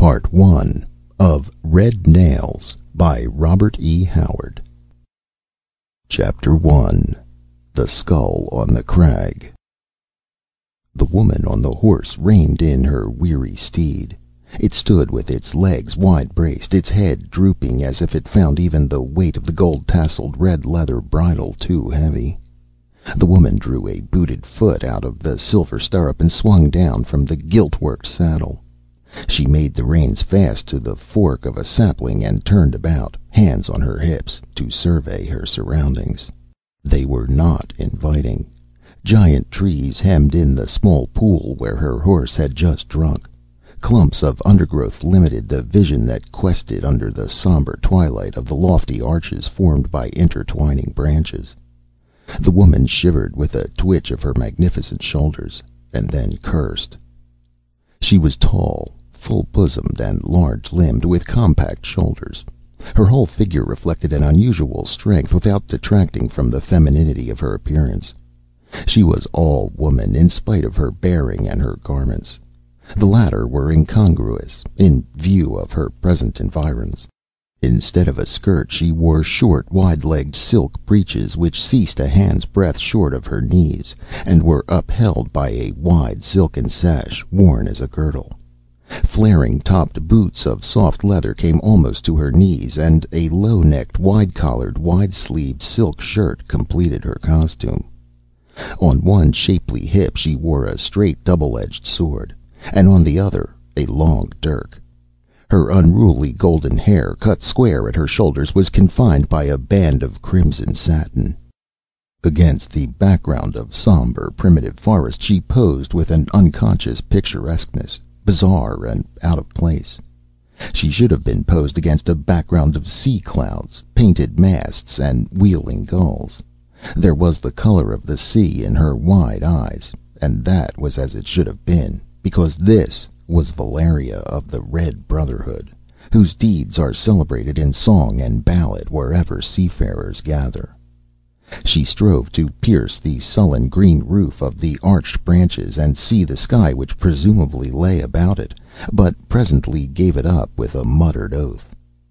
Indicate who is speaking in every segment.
Speaker 1: Part One of Red Nails by Robert E. Howard. Chapter 1. The Skull on the Crag. The woman on the horse reined in her weary steed. It stood with its legs wide braced, its head drooping as if it found even the weight of the gold-tasseled red leather bridle too heavy. The woman drew a booted foot out of the silver stirrup and swung down from the gilt-worked saddle. She made the reins fast to the fork of a sapling and turned about, hands on her hips, to survey her surroundings. They were not inviting. Giant trees hemmed in the small pool where her horse had just drunk. Clumps of undergrowth limited the vision that quested under the somber twilight of the lofty arches formed by intertwining branches. The woman shivered with a twitch of her magnificent shoulders, and then cursed. She was tall, full-bosomed and large-limbed, with compact shoulders. Her whole figure reflected an unusual strength without detracting from the femininity of her appearance. She was all woman in spite of her bearing and her garments. The latter were incongruous in view of her present environs. Instead of a skirt, she wore short, wide-legged silk breeches which ceased a hand's breadth short of her knees, and were upheld by a wide silken sash worn as a girdle. Flaring topped boots of soft leather came almost to her knees, and a low-necked, wide-collared, wide-sleeved silk shirt completed her costume. On one shapely hip she wore a straight double-edged sword, and on the other a long dirk. Her unruly golden hair, cut square at her shoulders, was confined by a band of crimson satin. Against the background of somber, primitive forest she posed with an unconscious picturesqueness, bizarre and out of place. She should have been posed against a background of sea clouds, painted masts, and wheeling gulls. There was the color of the sea in her wide eyes, and that was as it should have been, because this was Valeria of the Red Brotherhood, whose deeds are celebrated in song and ballad wherever seafarers gather. She strove to pierce the sullen green roof of the arched branches and see the sky which presumably lay about it, but presently gave it up with a muttered oath.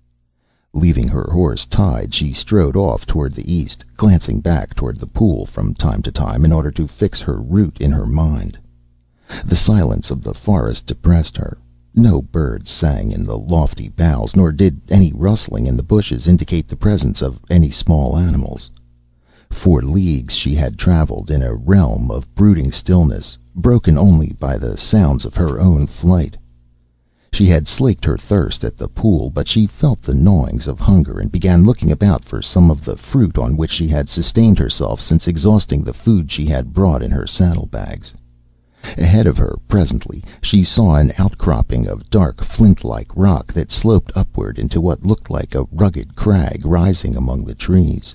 Speaker 1: Leaving her horse tied, she strode off toward the east, glancing back toward the pool from time to time in order to fix her route in her mind. The silence of the forest depressed her. No birds sang in the lofty boughs, nor did any rustling in the bushes indicate the presence of any small animals. For leagues she had traveled in a realm of brooding stillness, broken only by the sounds of her own flight. She had slaked her thirst at the pool, but she felt the gnawings of hunger and began looking about for some of the fruit on which she had sustained herself since exhausting the food she had brought in her saddlebags. Ahead of her, presently, she saw an outcropping of dark, flint-like rock that sloped upward into what looked like a rugged crag rising among the trees.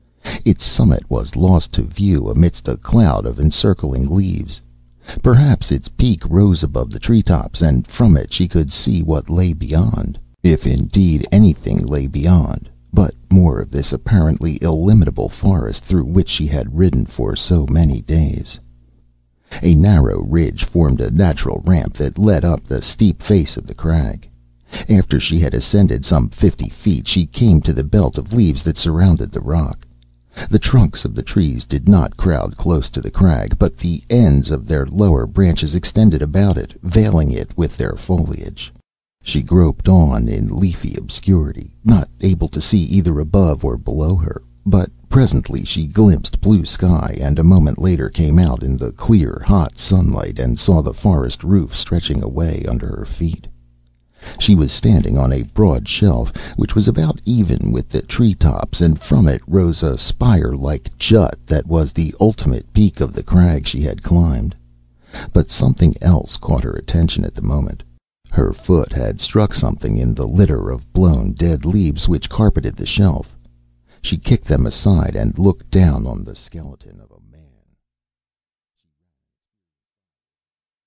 Speaker 1: Its summit was lost to view amidst a cloud of encircling leaves. Perhaps its peak rose above the treetops, and from it she could see what lay beyond, if indeed anything lay beyond, but more of this apparently illimitable forest through which she had ridden for so many days. A narrow ridge formed a natural ramp that led up the steep face of the crag. After she had ascended some 50 feet, she came to the belt of leaves that surrounded the rock. The trunks of the trees did not crowd close to the crag, but the ends of their lower branches extended about it, veiling it with their foliage. She groped on in leafy obscurity, not able to see either above or below her, but presently she glimpsed blue sky, and a moment later came out in the clear, hot sunlight and saw the forest roof stretching away under her feet. She was standing on a broad shelf, which was about even with the treetops, and from it rose a spire-like jut that was the ultimate peak of the crag she had climbed. But something else caught her attention at the moment. Her foot had struck something in the litter of blown dead leaves which carpeted the shelf. She kicked them aside and looked down on the skeleton of a